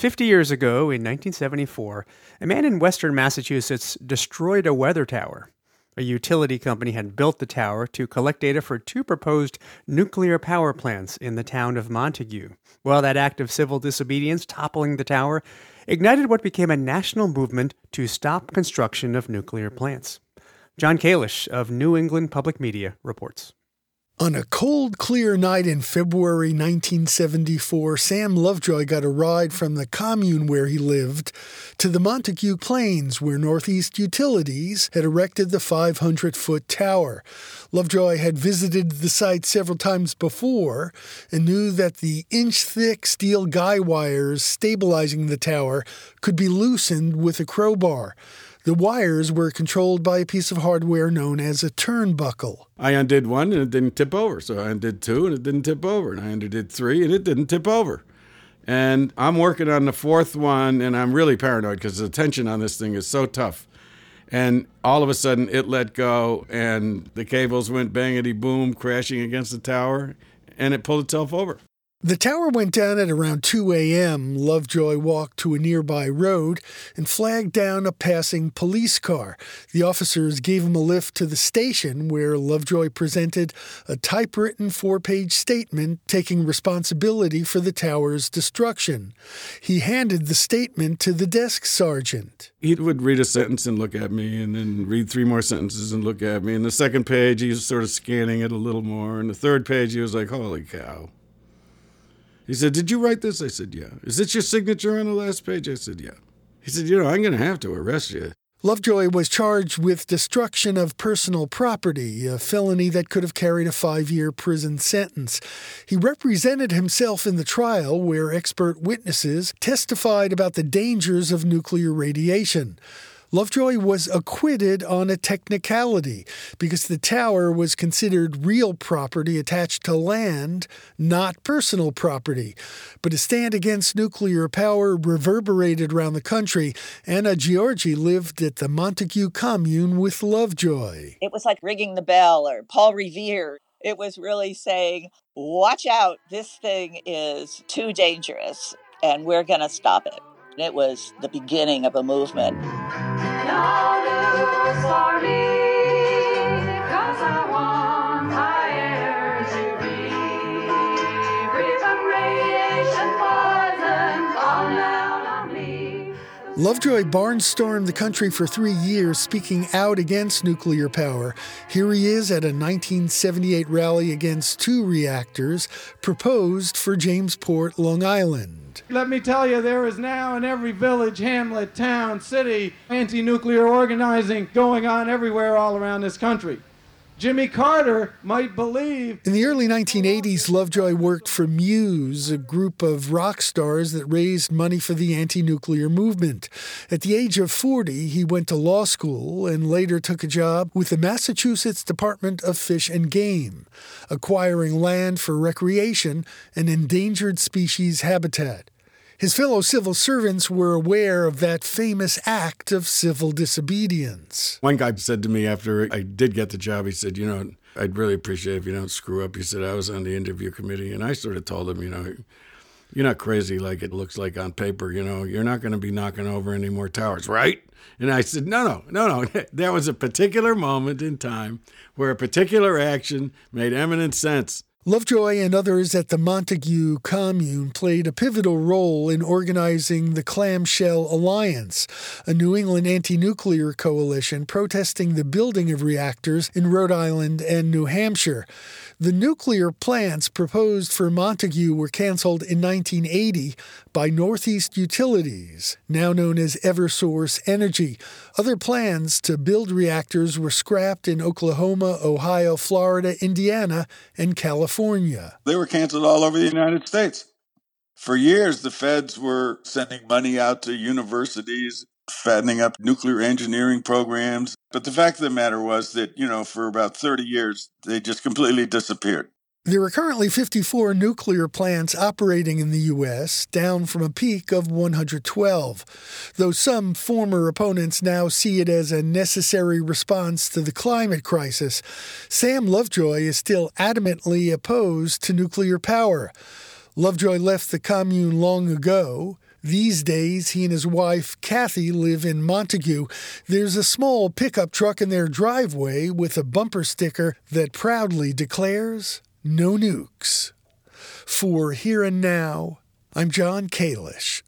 50 years ago, in 1974, a man in western Massachusetts destroyed a weather tower. A utility company had built the tower to collect data for two proposed nuclear power plants in the town of Montague. Well, that act of civil disobedience, toppling the tower, ignited what became a national movement to stop construction of nuclear plants. John Kalish of New England Public Media reports. On a cold, clear night in February 1974, Sam Lovejoy got a ride from the commune where he lived to the Montague Plains, where Northeast Utilities had erected the 500-foot tower. Lovejoy had visited the site several times before and knew that the inch-thick steel guy wires stabilizing the tower could be loosened with a crowbar. The wires were controlled by a piece of hardware known as a turnbuckle. I undid one and it didn't tip over. So I undid two and it didn't tip over. And I undid three and it didn't tip over. And I'm working on the fourth one and I'm really paranoid because the tension on this thing is so tough. And all of a sudden it let go and the cables went bangity boom, crashing against the tower, and it pulled itself over. The tower went down at around 2 a.m. Lovejoy walked to a nearby road and flagged down a passing police car. The officers gave him a lift to the station where Lovejoy presented a typewritten 4-page statement taking responsibility for the tower's destruction. He handed the statement to the desk sergeant. He would read a sentence and look at me and then read 3 more sentences and look at me. And the second page, he was sort of scanning it a little more. And the third page, he was like, holy cow. He said, did you write this? I said, yeah. Is it your signature on the last page? I said, yeah. He said, I'm going to have to arrest you. Lovejoy was charged with destruction of personal property, a felony that could have carried a 5-year prison sentence. He represented himself in the trial where expert witnesses testified about the dangers of nuclear radiation. Lovejoy was acquitted on a technicality because the tower was considered real property attached to land, not personal property. But a stand against nuclear power reverberated around the country. Anna Giorgi lived at the Montague commune with Lovejoy. It was like ringing the bell, or Paul Revere. It was really saying, watch out, this thing is too dangerous, and we're going to stop it. It was the beginning of a movement. No news for me, 'cause I want my air to be free from radiation poison falling down on me. Lovejoy barnstormed the country for 3 years, speaking out against nuclear power. Here he is at a 1978 rally against 2 reactors proposed for Jamesport, Long Island. Let me tell you, there is now in every village, hamlet, town, city, anti-nuclear organizing going on everywhere all around this country. Jimmy Carter might believe. In the early 1980s, Lovejoy worked for Muse, a group of rock stars that raised money for the anti-nuclear movement. At the age of 40, he went to law school and later took a job with the Massachusetts Department of Fish and Game, acquiring land for recreation and endangered species habitat. His fellow civil servants were aware of that famous act of civil disobedience. One guy said to me after I did get the job, he said, I'd really appreciate if you don't screw up. He said, I was on the interview committee, and I sort of told him, you're not crazy like it looks like on paper. You're not going to be knocking over any more towers, right? And I said, no. That was a particular moment in time where a particular action made eminent sense. Lovejoy and others at the Montague commune played a pivotal role in organizing the Clamshell Alliance, a New England anti-nuclear coalition protesting the building of reactors in Rhode Island and New Hampshire. The nuclear plants proposed for Montague were canceled in 1980 by Northeast Utilities, now known as Eversource Energy. Other plans to build reactors were scrapped in Oklahoma, Ohio, Florida, Indiana, and California. They were canceled all over the United States. For years, the feds were sending money out to universities, fattening up nuclear engineering programs. But the fact of the matter was that, for about 30 years, they just completely disappeared. There are currently 54 nuclear plants operating in the U.S., down from a peak of 112, though some former opponents now see it as a necessary response to the climate crisis. Sam Lovejoy is still adamantly opposed to nuclear power. Lovejoy left the commune long ago. These days, he and his wife, Kathy, live in Montague. There's a small pickup truck in their driveway with a bumper sticker that proudly declares, "No nukes." For Here and Now, I'm John Kalish.